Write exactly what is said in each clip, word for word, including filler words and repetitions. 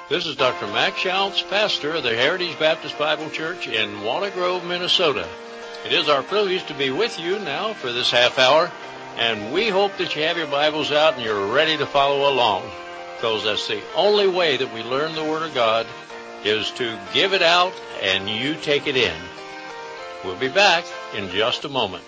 This is Doctor Max Schultz, pastor of the Heritage Baptist Bible Church in Walnut Grove, Minnesota. It is our privilege to be with you now for this half hour, and we hope that you have your Bibles out and you're ready to follow along, because that's the only way that we learn the Word of God is to give it out and you take it in. We'll be back in just a moment.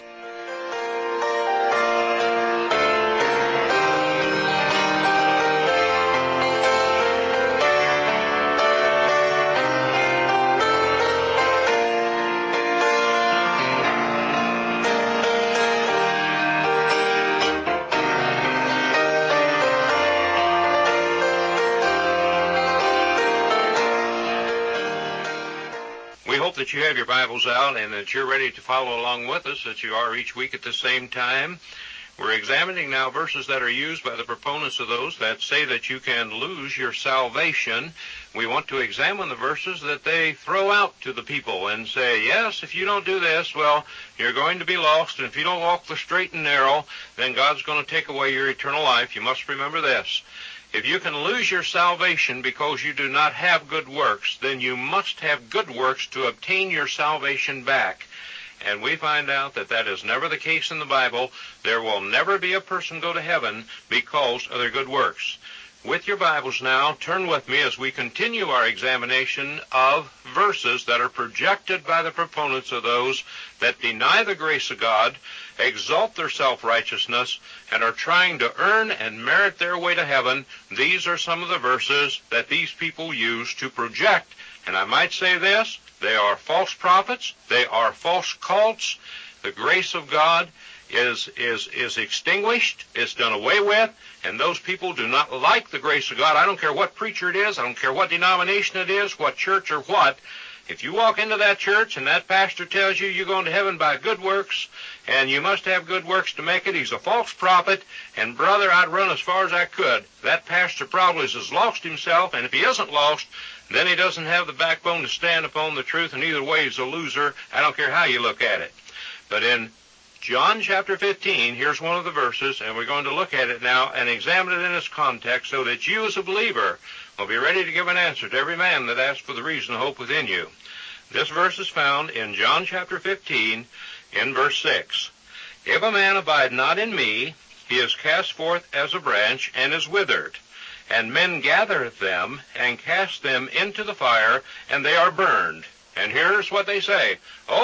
That you have your Bibles out and that you're ready to follow along with us, that you are each week at the same time. We're examining now verses that are used by the proponents of those that say that you can lose your salvation. We want to examine the verses that they throw out to the people and say, yes, if you don't do this, well, you're going to be lost, and if you don't walk the straight and narrow, then God's going to take away your eternal life. You must remember this. If you can lose your salvation because you do not have good works, then you must have good works to obtain your salvation back. And we find out that that is never the case in the Bible. There will never be a person go to heaven because of their good works. With your Bibles now, turn with me as we continue our examination of verses that are projected by the proponents of those that deny the grace of God, exalt their self-righteousness, and are trying to earn and merit their way to heaven. These are some of the verses that these people use to project. And I might say this, they are false prophets, they are false cults. The grace of God is is is extinguished, it's done away with, and those people do not like the grace of God. I don't care what preacher it is, I don't care what denomination it is, what church or what. If you walk into that church and that pastor tells you you're going to heaven by good works, and you must have good works to make it, he's a false prophet, and brother, I'd run as far as I could. That pastor probably has lost himself, and if he isn't lost, then he doesn't have the backbone to stand upon the truth, and either way he's a loser. I don't care how you look at it. But in John chapter fifteen, here's one of the verses, and we're going to look at it now and examine it in its context so that you as a believer will be ready to give an answer to every man that asks for the reason of hope within you. This verse is found in John chapter fifteen in verse six. If a man abide not in me, he is cast forth as a branch and is withered. And men gather them and cast them into the fire, and they are burned. And here's what they say.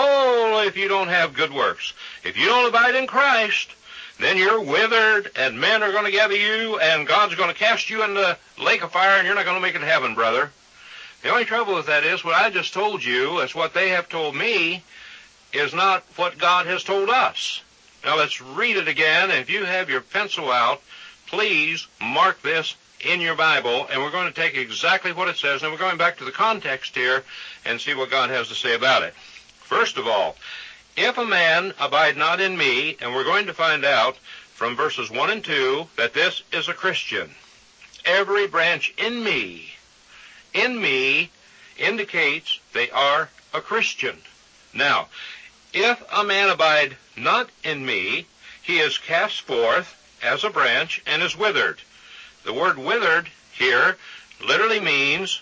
Oh, if you don't have good works, if you don't abide in Christ, then you're withered, and men are going to gather you, and God's going to cast you in the lake of fire, and you're not going to make it to heaven, brother. The only trouble with that is what I just told you, is what they have told me, is not what God has told us. Now let's read it again. If you have your pencil out, please mark this in your Bible, and we're going to take exactly what it says, and we're going back to the context here and see what God has to say about it. First of all, if a man abide not in me, and we're going to find out from verses one and two that this is a Christian. Every branch in me, in me, indicates they are a Christian. Now, if a man abide not in me, he is cast forth as a branch and is withered. The word withered here literally means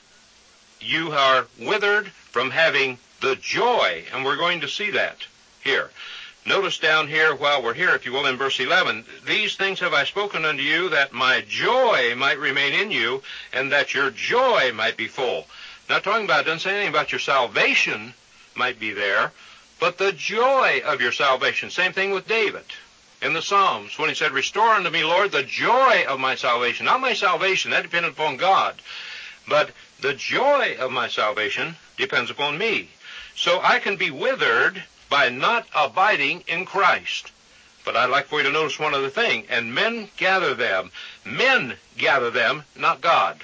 you are withered from having the joy, and we're going to see that here. Notice down here while we're here, if you will, in verse eleven, these things have I spoken unto you, that my joy might remain in you, and that your joy might be full. Not talking about, it doesn't say anything about your salvation might be there, but the joy of your salvation. Same thing with David in the Psalms, when he said, restore unto me, Lord, the joy of my salvation. Not my salvation, that depended upon God. But the joy of my salvation depends upon me. So I can be withered by not abiding in Christ. But I'd like for you to notice one other thing. And men gather them. Men gather them, not God.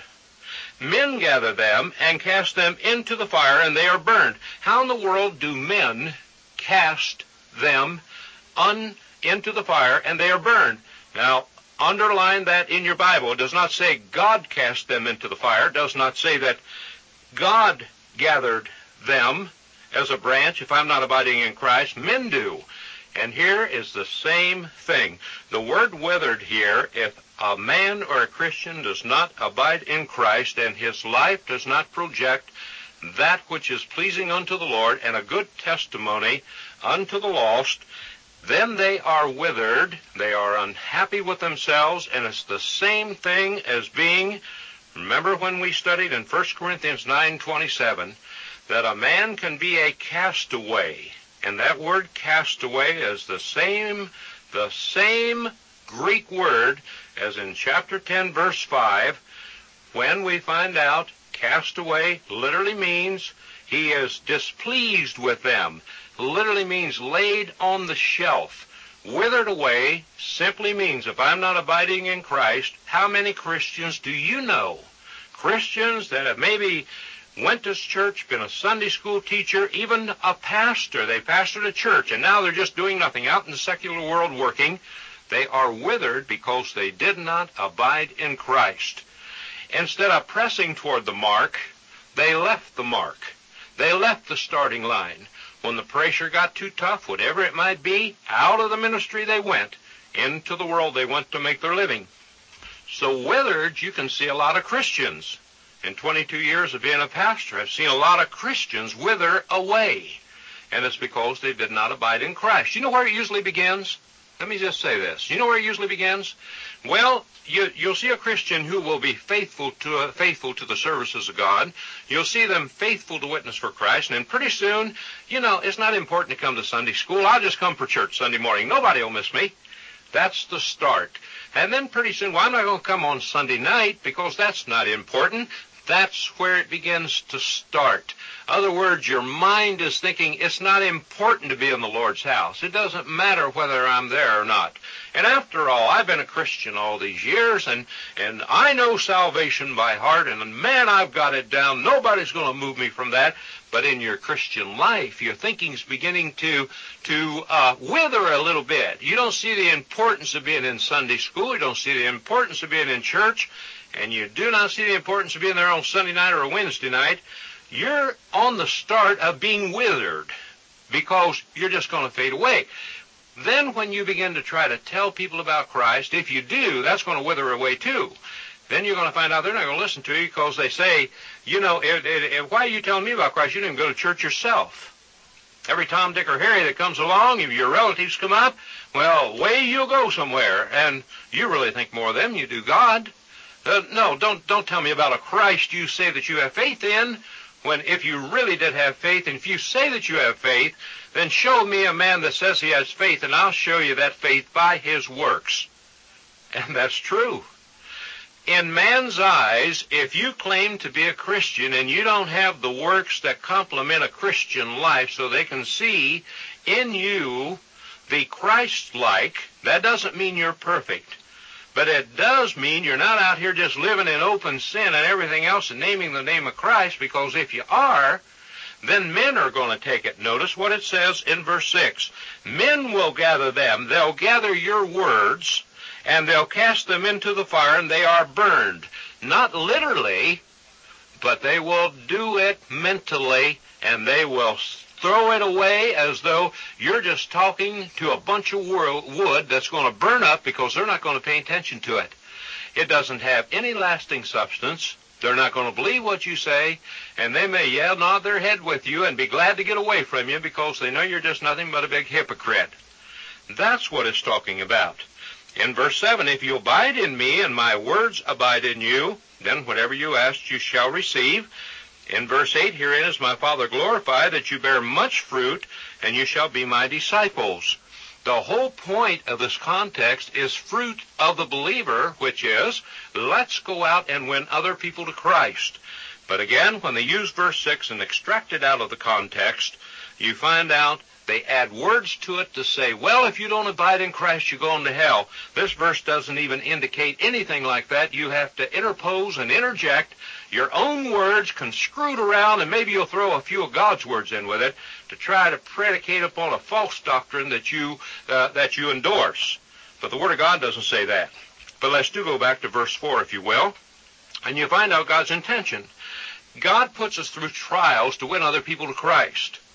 Men gather them and cast them into the fire, and they are burned. How in the world do men cast them un into the fire, and they are burned? Now, underline that in your Bible. It does not say God cast them into the fire. It does not say that God gathered them as a branch. If I'm not abiding in Christ, men do. And here is the same thing. The word withered here, if a man or a Christian does not abide in Christ and his life does not project that which is pleasing unto the Lord and a good testimony unto the lost, then they are withered, they are unhappy with themselves, and it's the same thing as being, remember when we studied in First Corinthians nine twenty-seven, that a man can be a castaway, and that word castaway is the same, the same Greek word as in chapter ten, verse five, when we find out castaway literally means he is displeased with them. Literally means laid on the shelf. Withered away simply means if I'm not abiding in Christ, how many Christians do you know? Christians that have maybe went to church, been a Sunday school teacher, even a pastor. They pastored a church, and now they're just doing nothing out in the secular world working. They are withered because they did not abide in Christ. Instead of pressing toward the mark, they left the mark. They left the starting line. When the pressure got too tough, whatever it might be, out of the ministry they went. Into the world they went to make their living. So withered, you can see a lot of Christians. In twenty-two years of being a pastor, I've seen a lot of Christians wither away. And it's because they did not abide in Christ. You know where it usually begins? Let me just say this. You know where it usually begins? Well, you, you'll see a Christian who will be faithful to uh, faithful to the services of God. You'll see them faithful to witness for Christ. And then pretty soon, you know, it's not important to come to Sunday school. I'll just come for church Sunday morning. Nobody will miss me. That's the start. And then pretty soon, well, I'm not going to come on Sunday night because that's not important. That's where it begins to start. In other words, your mind is thinking it's not important to be in the Lord's house. It doesn't matter whether I'm there or not. And after all, I've been a Christian all these years, and, and I know salvation by heart, and man, I've got it down. Nobody's going to move me from that. But in your Christian life, your thinking's beginning to, to uh, wither a little bit. You don't see the importance of being in Sunday school. You don't see the importance of being in church. And you do not see the importance of being there on Sunday night or a Wednesday night. You're on the start of being withered because you're just going to fade away. Then when you begin to try to tell people about Christ, if you do, that's going to wither away too. Then you're going to find out they're not going to listen to you because they say, you know, it, it, it, why are you telling me about Christ? You didn't even go to church yourself. Every Tom, Dick, or Harry that comes along, if your relatives come up, well, away you'll go somewhere. And you really think more of them than you do God. Uh, no, don't don't tell me about a Christ you say that you have faith in, when if you really did have faith, and if you say that you have faith, then show me a man that says he has faith, and I'll show you that faith by his works. And that's true. In man's eyes, if you claim to be a Christian and you don't have the works that complement a Christian life so they can see in you the Christ-like, that doesn't mean you're perfect. But it does mean you're not out here just living in open sin and everything else and naming the name of Christ, because if you are, then men are going to take it. Notice what it says in verse six. Men will gather them. They'll gather your words, and they'll cast them into the fire, and they are burned. Not literally, but they will do it mentally, and they will throw it away as though you're just talking to a bunch of wood that's going to burn up because they're not going to pay attention to it. It doesn't have any lasting substance. They're not going to believe what you say, and they may, yeah, nod their head with you and be glad to get away from you because they know you're just nothing but a big hypocrite. That's what it's talking about. In verse seven, if you abide in me and my words abide in you, then whatever you ask you shall receive. In verse eight, herein is my Father glorified, that you bear much fruit, and you shall be my disciples. The whole point of this context is fruit of the believer, which is, let's go out and win other people to Christ. But again, when they use verse six and extract it out of the context, you find out they add words to it to say, well, if you don't abide in Christ, you're going to hell. This verse doesn't even indicate anything like that. You have to interpose and interject your own words conscrewed around, and maybe you'll throw a few of God's words in with it to try to predicate upon a false doctrine that you uh, that you endorse. But the Word of God doesn't say that. But let's do go back to verse four, if you will, and you find out God's intention. God puts us through trials to win other people to Christ.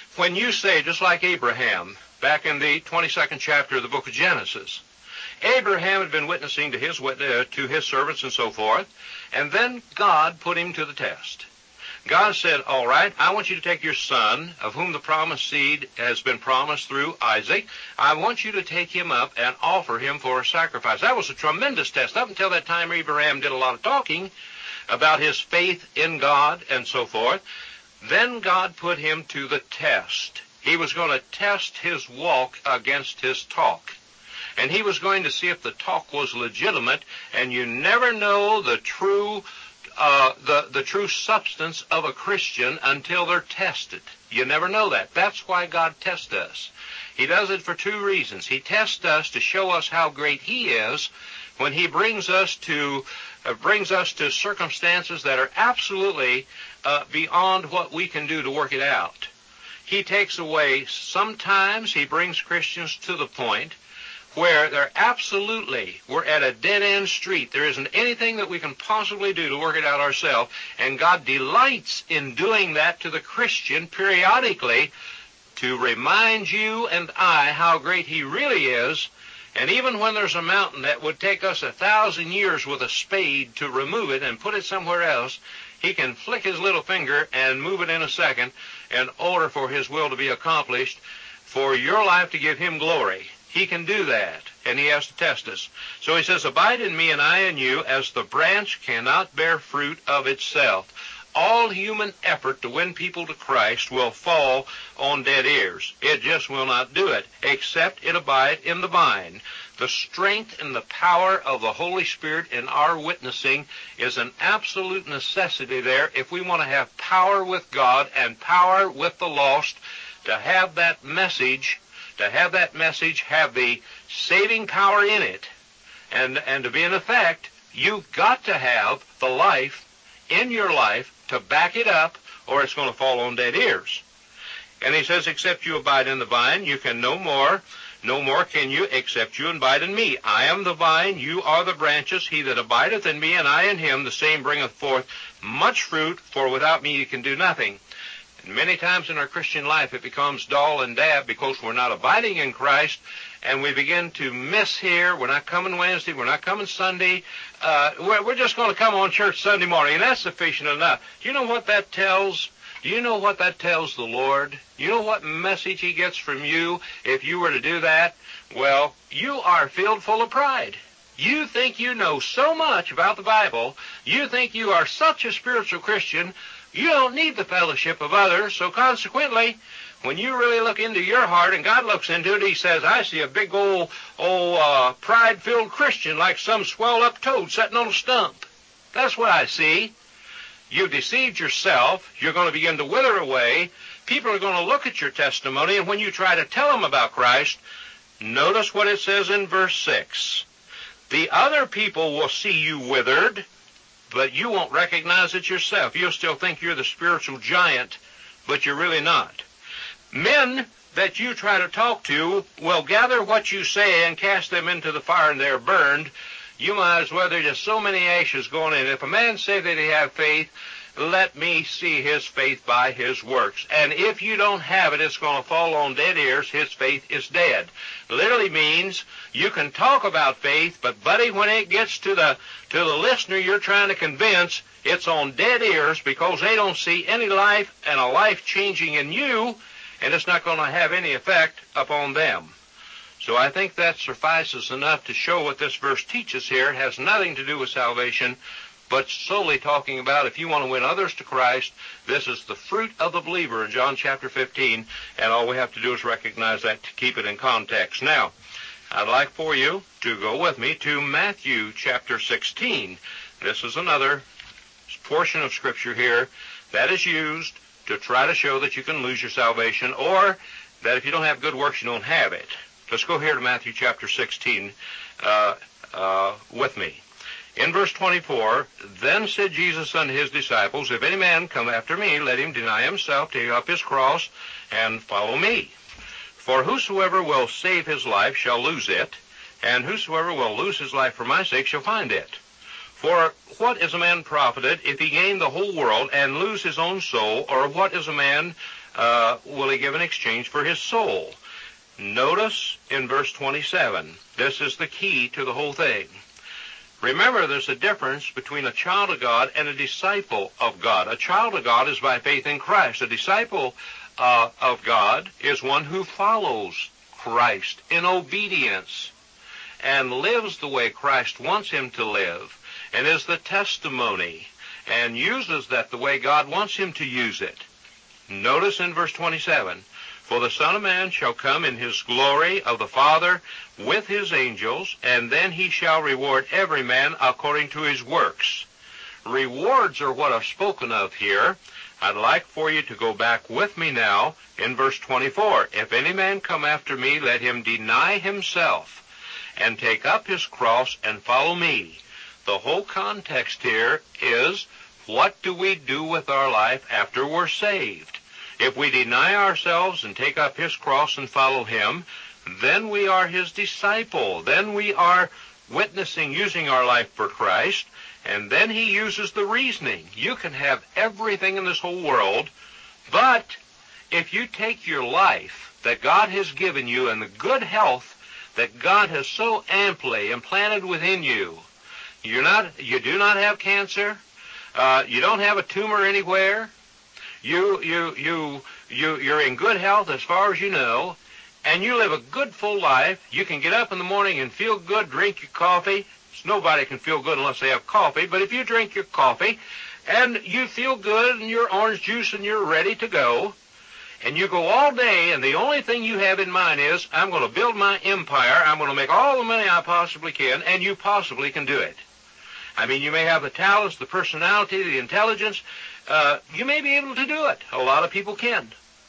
when you say, just like Abraham, back in the twenty-second chapter of the book of Genesis, Abraham had been witnessing to his uh, to his servants and so forth, and then God put him to the test. God said, all right, I want you to take your son, of whom the promised seed has been promised through Isaac. I want you to take him up and offer him for a sacrifice. That was a tremendous test. Up until that time, Abraham did a lot of talking about his faith in God and so forth. Then God put him to the test. He was going to test his walk against his talk. And he was going to see if the talk was legitimate, and you never know the true uh, the, the true substance of a Christian until they're tested. You never know that. That's why God tests us. He does it for two reasons. He tests us to show us how great he is when he brings us to uh, brings us to circumstances that are absolutely uh, beyond what we can do to work it out. He takes away, sometimes he brings Christians to the point where they're absolutely, we're at a dead-end street. There isn't anything that we can possibly do to work it out ourselves, and God delights in doing that to the Christian periodically to remind you and I how great he really is. And even when there's a mountain that would take us a thousand years with a spade to remove it and put it somewhere else, he can flick his little finger and move it in a second in order for his will to be accomplished, for your life to give him glory. He can do that, and he has to test us. So he says, abide in me and I in you, as the branch cannot bear fruit of itself. All human effort to win people to Christ will fall on dead ears. It just will not do it, except it abide in the vine. The strength and the power of the Holy Spirit in our witnessing is an absolute necessity there if we want to have power with God and power with the lost, to have that message To have that message have the saving power in it, and, and to be in effect, you've got to have the life in your life to back it up, or it's going to fall on dead ears. And he says, except you abide in the vine, you can no more, no more can you, except you abide in me. I am the vine, you are the branches. He that abideth in me, and I in him, the same bringeth forth much fruit, for without me you can do nothing. And many times in our Christian life it becomes dull and dab because we're not abiding in Christ, and we begin to miss here. We're not coming Wednesday. We're not coming Sunday. Uh, we're, we're just going to come on church Sunday morning, and that's sufficient enough. Do you know what that tells? Do you know what that tells the Lord? You know what message he gets from you if you were to do that? Well, you are filled full of pride. You think you know so much about the Bible. You think you are such a spiritual Christian. You don't need the fellowship of others, so consequently, when you really look into your heart and God looks into it, he says, I see a big old, old uh, pride-filled Christian like some swelled-up toad sitting on a stump. That's what I see. You've deceived yourself. You're going to begin to wither away. People are going to look at your testimony, and when you try to tell them about Christ, notice what it says in verse six. The other people will see you withered, but you won't recognize it yourself. You'll still think you're the spiritual giant, but you're really not. Men that you try to talk to will gather what you say and cast them into the fire, and they're burned. You might as well, there's just so many ashes going in. If a man say that he have faith, let me see his faith by his works. And if you don't have it, it's going to fall on dead ears. His faith is dead. Literally means you can talk about faith, but buddy, when it gets to the to the listener you're trying to convince, it's on dead ears because they don't see any life and a life changing in you, and it's not going to have any effect upon them. So I think that suffices enough to show what this verse teaches here. It has nothing to do with salvation, but solely talking about if you want to win others to Christ, this is the fruit of the believer in John chapter fifteen, and all we have to do is recognize that to keep it in context. Now, I'd like for you to go with me to Matthew chapter sixteen. This is another portion of Scripture here that is used to try to show that you can lose your salvation, or that if you don't have good works, you don't have it. Let's go here to Matthew chapter sixteen uh, uh, with me. In verse twenty-four, then said Jesus unto his disciples, if any man come after me, let him deny himself, take up his cross, and follow me. For whosoever will save his life shall lose it, and whosoever will lose his life for my sake shall find it. For what is a man profited if he gain the whole world and lose his own soul, or what is a man uh, will he give in exchange for his soul? Notice in verse twenty-seven, this is the key to the whole thing. Remember, there's a difference between a child of God and a disciple of God. A child of God is by faith in Christ. A disciple uh, of God is one who follows Christ in obedience and lives the way Christ wants him to live, and is the testimony and uses that the way God wants him to use it. Notice in verse twenty-seven, for the Son of Man shall come in his glory of the Father with his angels, and then he shall reward every man according to his works. Rewards are what are spoken of here. I'd like for you to go back with me now in verse twenty-four. If any man come after me, let him deny himself and take up his cross and follow me. The whole context here is, what do we do with our life after we're saved? If we deny ourselves and take up his cross and follow him, then we are his disciple. Then we are witnessing, using our life for Christ, and then he uses the reasoning. You can have everything in this whole world, but if you take your life that God has given you and the good health that God has so amply implanted within you, you're not, you do not have cancer, uh, you don't have a tumor anywhere, You, you, you, you, you're in good health as far as you know, and you live a good full life. You can get up in the morning and feel good, drink your coffee. Nobody can feel good unless they have coffee, but if you drink your coffee and you feel good and your orange juice and you're ready to go, and you go all day and the only thing you have in mind is, I'm going to build my empire, I'm going to make all the money I possibly can, and you possibly can do it. I mean, you may have the talents, the personality, the intelligence. Uh, you may be able to do it. A lot of people can.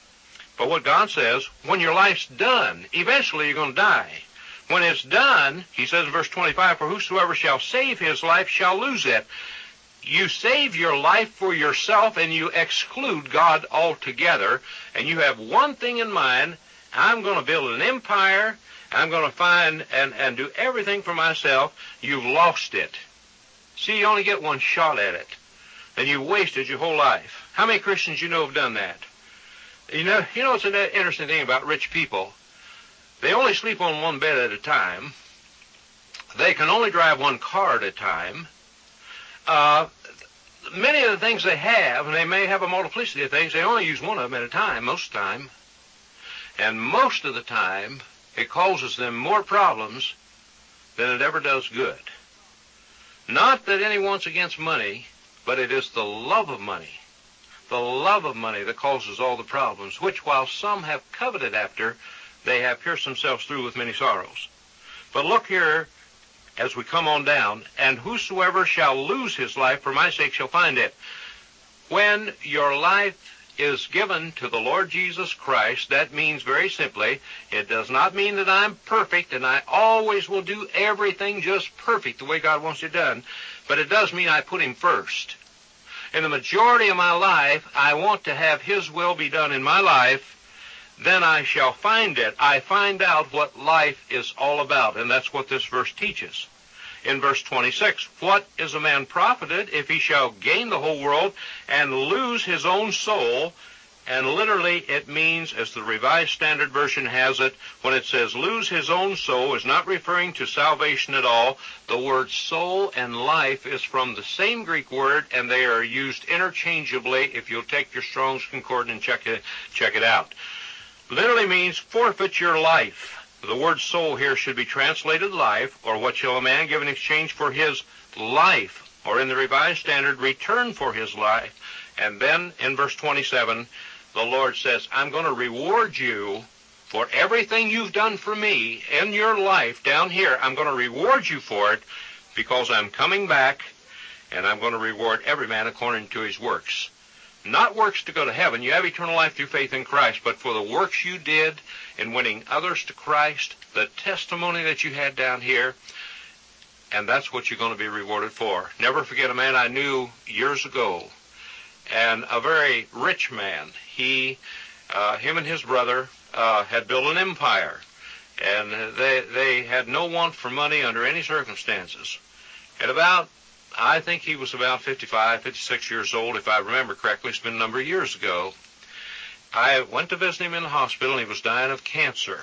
But what God says, when your life's done, eventually you're going to die. When it's done, he says in verse twenty-five, for whosoever shall save his life shall lose it. You save your life for yourself and you exclude God altogether. And you have one thing in mind, I'm going to build an empire, I'm going to find and, and do everything for myself. You've lost it. See, you only get one shot at it. And you wasted your whole life. How many Christians you know have done that? You know, you know what's an interesting thing about rich people? They only sleep on one bed at a time. They can only drive one car at a time. Uh, many of the things they have, and they may have a multiplicity of things, they only use one of them at a time, most of the time. And most of the time, it causes them more problems than it ever does good. Not that anyone's against money, but it is the love of money, the love of money that causes all the problems, which while some have coveted after, they have pierced themselves through with many sorrows. But look here, as we come on down, and whosoever shall lose his life for my sake shall find it. When your life is given to the Lord Jesus Christ, that means very simply, it does not mean that I'm perfect and I always will do everything just perfect the way God wants it done, but it does mean I put him first. In the majority of my life, I want to have his will be done in my life. Then I shall find it. I find out what life is all about, and that's what this verse teaches. In verse twenty-six, what is a man profited if he shall gain the whole world and lose his own soul? And literally it means, as the Revised Standard Version has it, when it says lose his own soul, is not referring to salvation at all. The word soul and life is from the same Greek word, and they are used interchangeably. If you'll take your Strong's Concordance and check it, check it out. Literally means forfeit your life. The word soul here should be translated life, or what shall a man give in exchange for his life, or in the Revised Standard, return for his life. And then in verse twenty-seven, the Lord says, I'm going to reward you for everything you've done for me in your life down here. I'm going to reward you for it because I'm coming back, and I'm going to reward every man according to his works. Not works to go to heaven. You have eternal life through faith in Christ, but for the works you did in winning others to Christ, the testimony that you had down here, and that's what you're going to be rewarded for. Never forget a man I knew years ago, and a very rich man. He, uh, him and his brother uh, had built an empire, and they they had no want for money under any circumstances. At about, I think he was about fifty-five, fifty-six years old, if I remember correctly. It's been a number of years ago. I went to visit him in the hospital, and he was dying of cancer.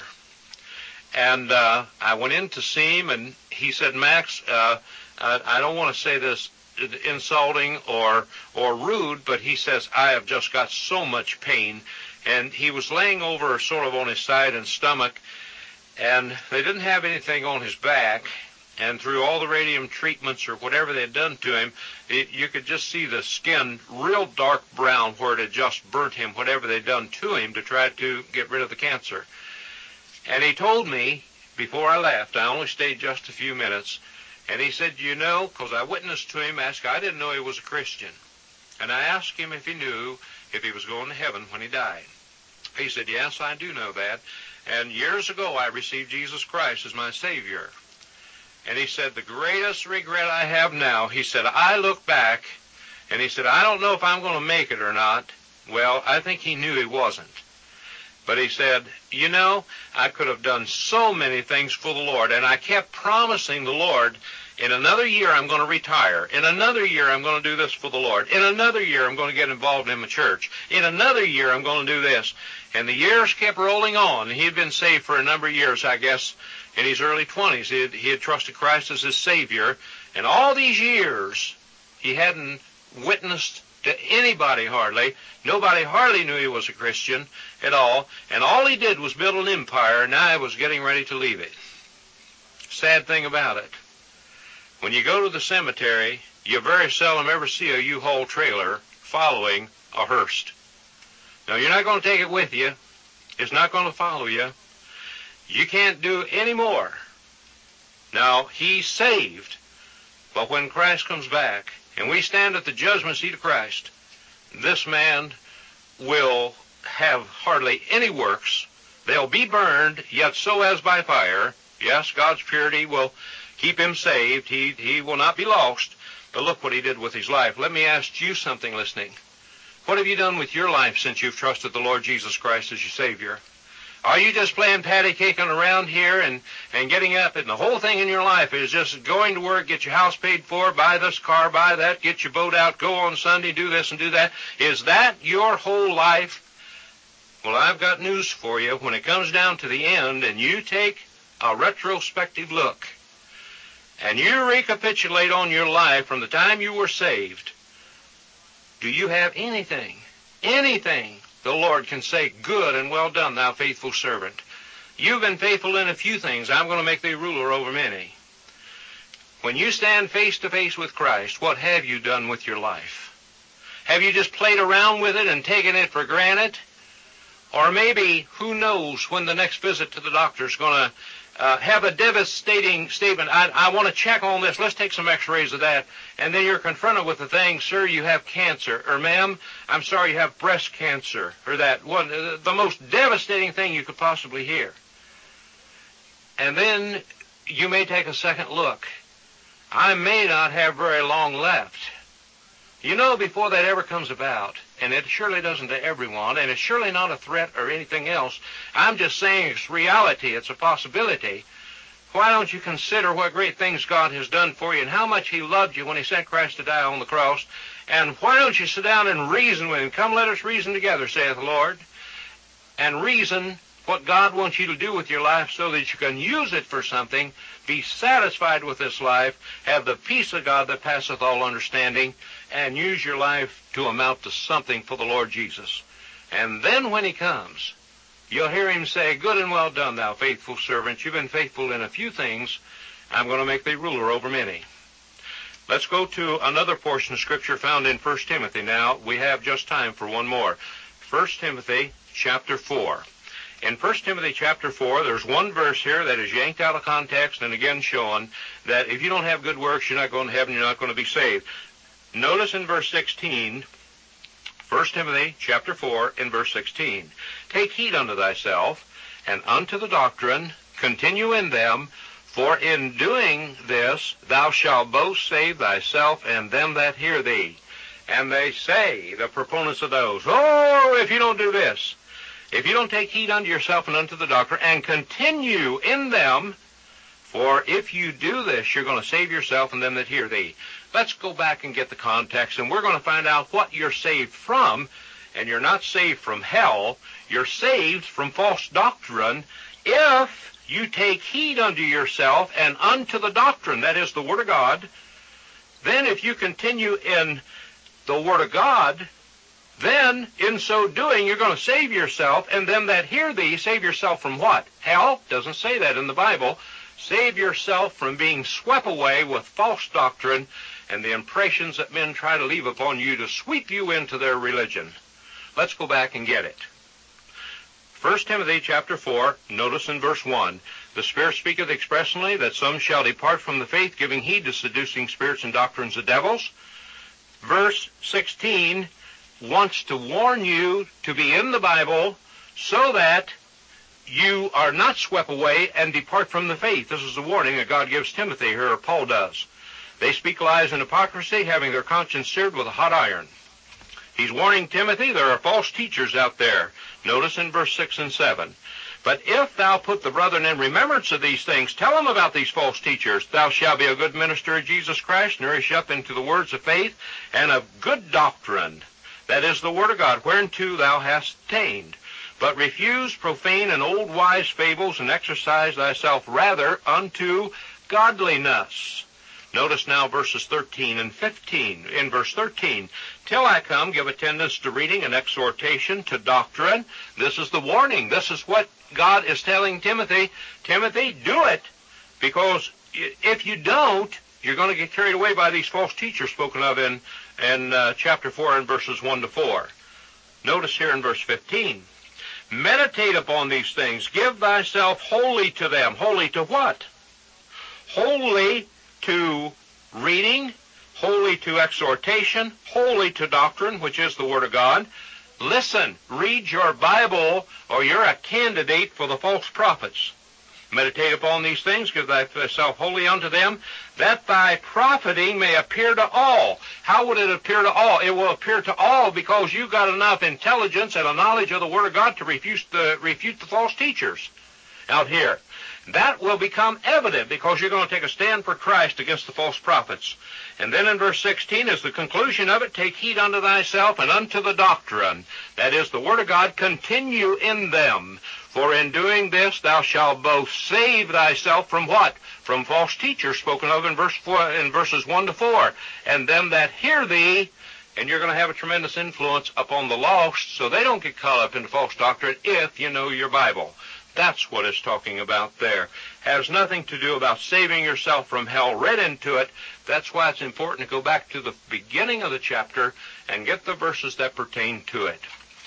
And uh, I went in to see him, and he said, Max, uh, I, I don't want to say this insulting or or rude, but he says, I have just got so much pain. And he was laying over sort of on his side and stomach, and they didn't have anything on his back. And through all the radium treatments or whatever they had done to him, it, you could just see the skin real dark brown where it had just burnt him, whatever they'd done to him to try to get rid of the cancer. And he told me before I left, I only stayed just a few minutes, and he said, you know, because I witnessed to him, asked, I didn't know he was a Christian. And I asked him if he knew if he was going to heaven when he died. He said, yes, I do know that. And years ago I received Jesus Christ as my Savior. And he said, the greatest regret I have now, he said, I look back, and he said, I don't know if I'm going to make it or not. Well, I think he knew he wasn't. But he said, you know, I could have done so many things for the Lord, and I kept promising the Lord, in another year I'm going to retire. In another year I'm going to do this for the Lord. In another year I'm going to get involved in the church. In another year I'm going to do this. And the years kept rolling on. He had been saved for a number of years, I guess. In his early twenties, he had, he had trusted Christ as his Savior. And all these years, he hadn't witnessed to anybody hardly. Nobody hardly knew he was a Christian at all. And all he did was build an empire, and now he was getting ready to leave it. Sad thing about it. When you go to the cemetery, you very seldom ever see a U-Haul trailer following a hearse. Now, you're not going to take it with you. It's not going to follow you. You can't do any more. Now, he's saved, but when Christ comes back, and we stand at the judgment seat of Christ, this man will have hardly any works. They'll be burned, yet so as by fire. Yes, God's purity will keep him saved. He, he will not be lost. But look what he did with his life. Let me ask you something listening. What have you done with your life since you've trusted the Lord Jesus Christ as your Savior? Are you just playing patty caking around here and, and getting up, and the whole thing in your life is just going to work, get your house paid for, buy this car, buy that, get your boat out, go on Sunday, do this and do that? Is that your whole life? Well, I've got news for you. When it comes down to the end and you take a retrospective look and you recapitulate on your life from the time you were saved, do you have anything, anything the Lord can say, good and well done, thou faithful servant? You've been faithful in a few things. I'm going to make thee ruler over many. When you stand face to face with Christ, what have you done with your life? Have you just played around with it and taken it for granted? Or maybe, who knows when the next visit to the doctor is going to uh, have a devastating statement. I, I want to check on this. Let's take some x-rays of that. And then you're confronted with the thing, sir, you have cancer. Or, ma'am, I'm sorry, you have breast cancer. Or that one, uh, the most devastating thing you could possibly hear. And then you may take a second look. I may not have very long left. You know, before that ever comes about, and it surely doesn't to everyone, and it's surely not a threat or anything else, I'm just saying it's reality, it's a possibility. Why don't you consider what great things God has done for you and how much he loved you when he sent Christ to die on the cross? And why don't you sit down and reason with him? Come, let us reason together, saith the Lord, and reason what God wants you to do with your life so that you can use it for something, be satisfied with this life, have the peace of God that passeth all understanding, and use your life to amount to something for the Lord Jesus. And then when he comes, you'll hear him say, good and well done, thou faithful servant. You've been faithful in a few things. I'm going to make thee ruler over many. Let's go to another portion of Scripture found in First Timothy now. We have just time for one more. First Timothy chapter four. In First Timothy chapter four, there's one verse here that is yanked out of context and again showing that if you don't have good works, you're not going to heaven, you're not going to be saved. Notice in verse sixteen, First Timothy chapter four in verse sixteen, take heed unto thyself and unto the doctrine, continue in them, for in doing this thou shalt both save thyself and them that hear thee. And they say, the proponents of those, oh, if you don't do this, if you don't take heed unto yourself and unto the doctrine, and continue in them, for if you do this, you're going to save yourself and them that hear thee. Let's go back and get the context, and we're going to find out what you're saved from, and you're not saved from hell. You're saved from false doctrine if you take heed unto yourself and unto the doctrine, that is the Word of God. Then if you continue in the Word of God, then in so doing you're going to save yourself, and them that hear thee, save yourself from what? Hell? Doesn't say that in the Bible. Save yourself from being swept away with false doctrine and the impressions that men try to leave upon you to sweep you into their religion. Let's go back and get it. First Timothy chapter four, notice in verse one, the Spirit speaketh expressly that some shall depart from the faith, giving heed to seducing spirits and doctrines of devils. Verse sixteen wants to warn you to be in the Bible so that you are not swept away and depart from the faith. This is the warning that God gives Timothy here, or Paul does. They speak lies and hypocrisy, having their conscience seared with a hot iron. He's warning Timothy there are false teachers out there. Notice in verse six and seven. But if thou put the brethren in remembrance of these things, tell them about these false teachers. Thou shalt be a good minister of Jesus Christ, nourished up into the words of faith and of good doctrine. That is the word of God, whereunto thou hast attained. But refuse profane and old wise fables, and exercise thyself rather unto godliness. Notice now verses thirteen and fifteen. In verse thirteen, till I come, give attendance to reading and exhortation, to doctrine. This is the warning. This is what God is telling Timothy. Timothy, do it, because if you don't, you're going to get carried away by these false teachers spoken of in, in uh, chapter four and verses one to four. Notice here in verse fifteen, meditate upon these things. Give thyself wholly to them. Wholly to what? Wholly to reading, wholly to exhortation, wholly to doctrine, which is the Word of God. Listen, read your Bible, or you're a candidate for the false prophets. Meditate upon these things, give thyself wholly unto them, that thy profiting may appear to all. How would it appear to all? It will appear to all because you've got enough intelligence and a knowledge of the Word of God to refute the, refute the false teachers out here. That will become evident because you're going to take a stand for Christ against the false prophets. And then in verse sixteen is the conclusion of it, take heed unto thyself and unto the doctrine. That is the Word of God, continue in them. For in doing this thou shalt both save thyself from what? From false teachers spoken of in, verse four, in verses one to four. And them that hear thee, and you're going to have a tremendous influence upon the lost so they don't get caught up into false doctrine if you know your Bible. That's what it's talking about there. Has nothing to do about saving yourself from hell. Read into it. That's why it's important to go back to the beginning of the chapter and get the verses that pertain to it.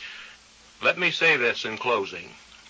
Let me say this in closing.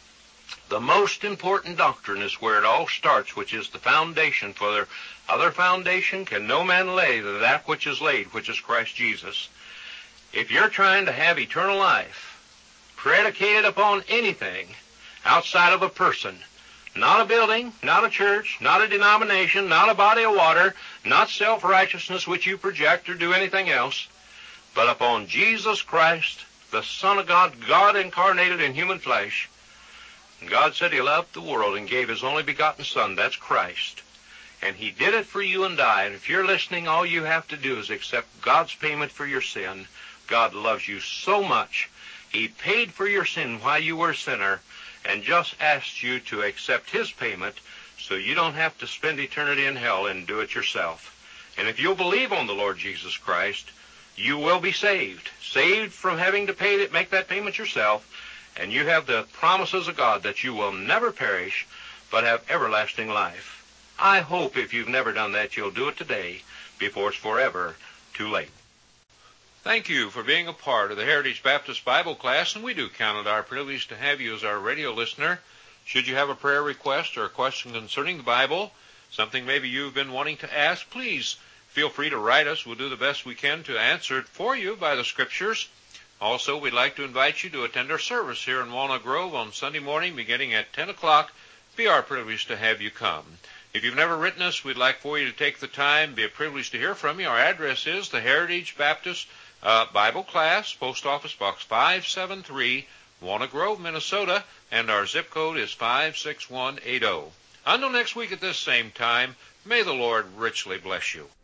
The most important doctrine is where it all starts, which is the foundation. For their other foundation can no man lay than that which is laid, which is Christ Jesus. If you're trying to have eternal life predicated upon anything outside of a person, not a building, not a church, not a denomination, not a body of water, not self-righteousness which you project or do anything else, but upon Jesus Christ, the Son of God, God incarnated in human flesh. God said he loved the world and gave his only begotten Son. That's Christ. And he did it for you and I. And if you're listening, all you have to do is accept God's payment for your sin. God loves you so much. He paid for your sin while you were a sinner, and just asked you to accept his payment so you don't have to spend eternity in hell and do it yourself. And if you'll believe on the Lord Jesus Christ, you will be saved. Saved from having to pay it, make that payment yourself, and you have the promises of God that you will never perish but have everlasting life. I hope if you've never done that, you'll do it today before it's forever too late. Thank you for being a part of the Heritage Baptist Bible class, and we do count it our privilege to have you as our radio listener. Should you have a prayer request or a question concerning the Bible, something maybe you've been wanting to ask, please feel free to write us. We'll do the best we can to answer it for you by the Scriptures. Also, we'd like to invite you to attend our service here in Walnut Grove on Sunday morning beginning at ten o'clock. Be our privilege to have you come. If you've never written us, we'd like for you to take the time. Be a privilege to hear from you. Our address is the Heritage Baptist Uh, Bible class, Post Office Box five seven three, Walnut Grove, Minnesota, and our zip code is five six one eight zero. Until next week at this same time, may the Lord richly bless you.